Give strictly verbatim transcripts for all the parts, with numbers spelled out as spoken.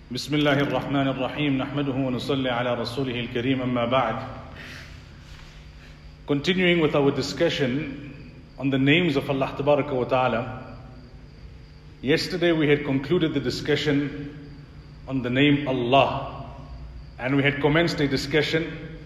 بسم الله الرحمن الرحيم نحمده ونصلي على رسوله الكريم أما بعد. Continuing with our discussion on the names of Allah Tabaraka wa Ta'ala. Yesterday we had concluded the discussion on the name Allah, and we had commenced a discussion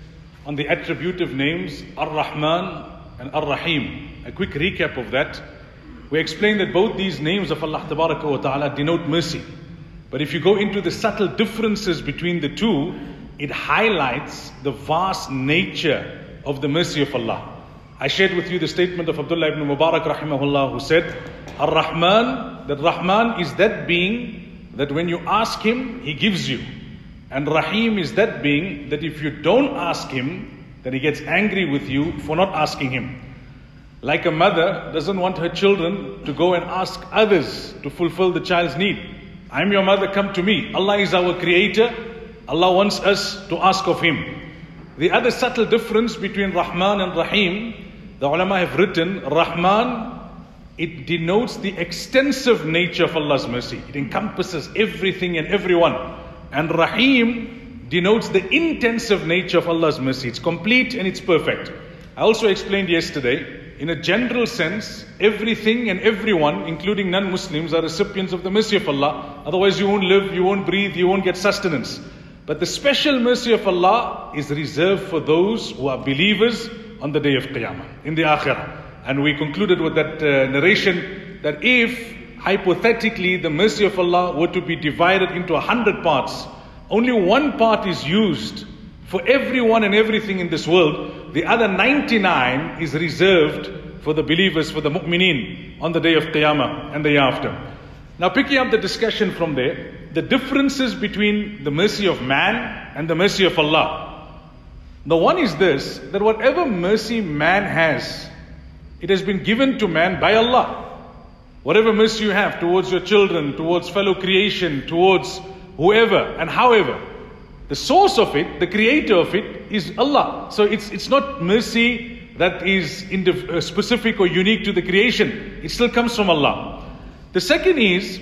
on the attributive names Ar-Rahman and Ar-Rahim. A quick recap of that. We explained that both these names of Allah Tabaraka wa Ta'ala denote mercy. But if you go into the subtle differences between the two, it highlights the vast nature of the mercy of Allah. I shared with you the statement of Abdullah ibn Mubarak rahimahullah, who said, Ar-Rahman, that Rahman is that being that when you ask him, he gives you. And Rahim is that being that if you don't ask him, then he gets angry with you for not asking him. Like a mother doesn't want her children to go and ask others to fulfill the child's need. I'm your mother, come to me. Allah is our creator. Allah wants us to ask of him. The other subtle difference between Rahman and Rahim, the ulama have written, Rahman, it denotes the extensive nature of Allah's mercy. It encompasses everything and everyone. And Rahim denotes the intensive nature of Allah's mercy. It's complete and it's perfect. I also explained yesterday, in a general sense, everything and everyone, including non-Muslims, are recipients of the mercy of Allah. Otherwise you won't live, you won't breathe, you won't get sustenance. But the special mercy of Allah is reserved for those who are believers on the day of Qiyamah, in the Akhirah. And we concluded with that uh, narration that if, hypothetically, the mercy of Allah were to be divided into a hundred parts, only one part is used for everyone and everything in this world. The other ninety-nine is reserved for the believers, for the mu'mineen, on the day of Qiyamah and the year after. Now picking up the discussion from there, the differences between the mercy of man and the mercy of Allah. The one is this, that whatever mercy man has, it has been given to man by Allah. Whatever mercy you have towards your children, towards fellow creation, towards whoever and however, the source of it, the creator of it, is Allah. So it's it's not mercy that is indiv- uh, specific or unique to the creation. It still comes from Allah. The second is,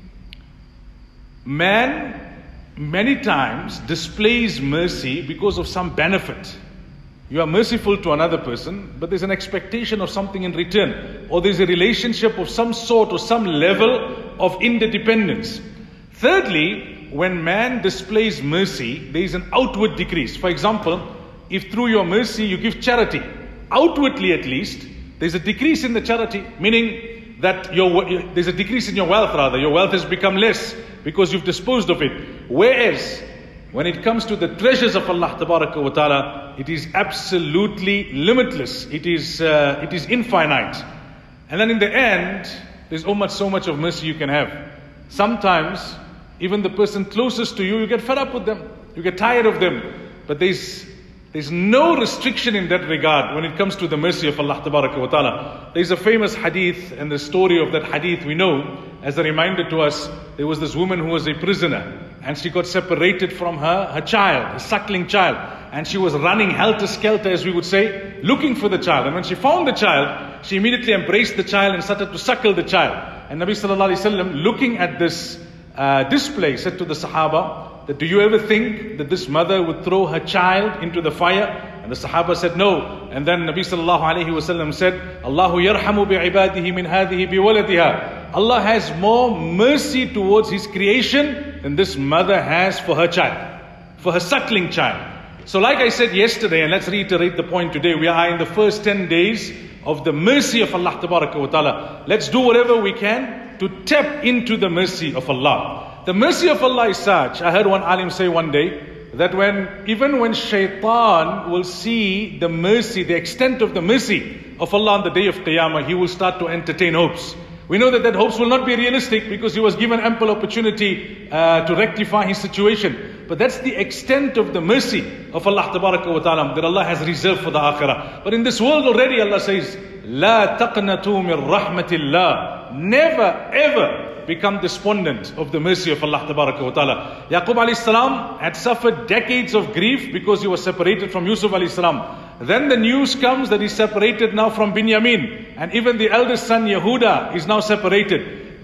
man many times displays mercy because of some benefit. You are merciful to another person, but there's an expectation of something in return, or there's a relationship of some sort or some level of interdependence. Thirdly, when man displays mercy, there is an outward decrease. For example, if through your mercy you give charity, outwardly at least, there's a decrease in the charity, meaning that your, there's a decrease in your wealth rather. Your wealth has become less because you've disposed of it. Whereas, when it comes to the treasures of Allah Tabaraka wa Ta'ala, it is absolutely limitless. It is, uh, it is infinite. And then in the end, there's so much, so much of mercy you can have. Sometimes, even the person closest to you, you get fed up with them. You get tired of them. But there's there's no restriction in that regard when it comes to the mercy of Allah Tabaraka wa Ta'ala. There's a famous hadith, and the story of that hadith we know as a reminder to us. There was this woman who was a prisoner, and she got separated from her, her child, a suckling child. And she was running helter-skelter, as we would say, looking for the child. And when she found the child, she immediately embraced the child and started to suckle the child. And Nabi Sallallahu Alaihi Wasallam, looking at this Uh, display, said to the Sahaba that, do you ever think that this mother would throw her child into the fire? And the Sahaba said no. And then Nabi sallallahu alaihi wasallam said, Allahu yarhamu bi'ibadihi min hadhihi biwaladiha. Allah has more mercy towards his creation than this mother has for her child, for her suckling child. So like I said yesterday, and let's reiterate the point today, we are in the first ten days of the mercy of Allah Tabaraka wa Ta'ala. Let's do whatever we can to tap into the mercy of Allah. The mercy of Allah is such, I heard one alim say one day, that when even when shaitan will see the mercy, the extent of the mercy of Allah on the day of Qiyamah, he will start to entertain hopes. We know that that hopes will not be realistic because he was given ample opportunity uh, to rectify his situation. But that's the extent of the mercy of Allah Tabaraka wa Ta'ala that Allah has reserved for the Akhirah. But in this world already Allah says, La taqnatu min rahmatillah. Never ever become despondent of the mercy of Allah Tabaraka wa Ta'ala. Yaqub alayhi salam had suffered decades of grief because he was separated from Yusuf alayhi salam. Then the news comes that he's separated now from Binyamin. And even the eldest son Yehuda is now separated.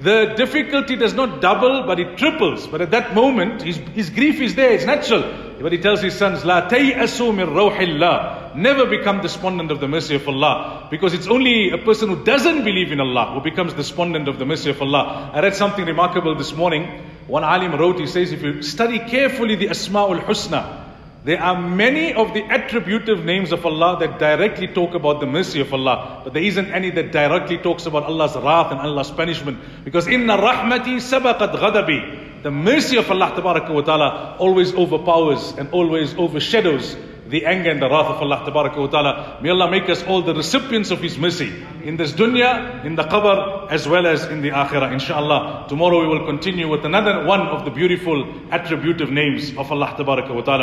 the difficulty does not double, but it triples. But at that moment, his, his grief is there, it's natural. But he tells his sons, La tay'asu min rawhillah. Never become despondent of the mercy of Allah. Because it's only a person who doesn't believe in Allah who becomes despondent of the mercy of Allah. I read something remarkable this morning. One alim wrote, he says, if you study carefully the Asma'ul Husna, there are many of the attributive names of Allah that directly talk about the mercy of Allah. But there isn't any that directly talks about Allah's wrath and Allah's punishment. Because inna rahmati sabaqat ghadabi. The mercy of Allah tabaraka wa ta'ala always overpowers and always overshadows the anger and the wrath of Allah tabaraka wa ta'ala. May Allah make us all the recipients of His mercy in this dunya, in the qabr, as well as in the akhirah, inshaAllah. Tomorrow we will continue with another one of the beautiful attributive names of Allah tabaraka wa ta'ala.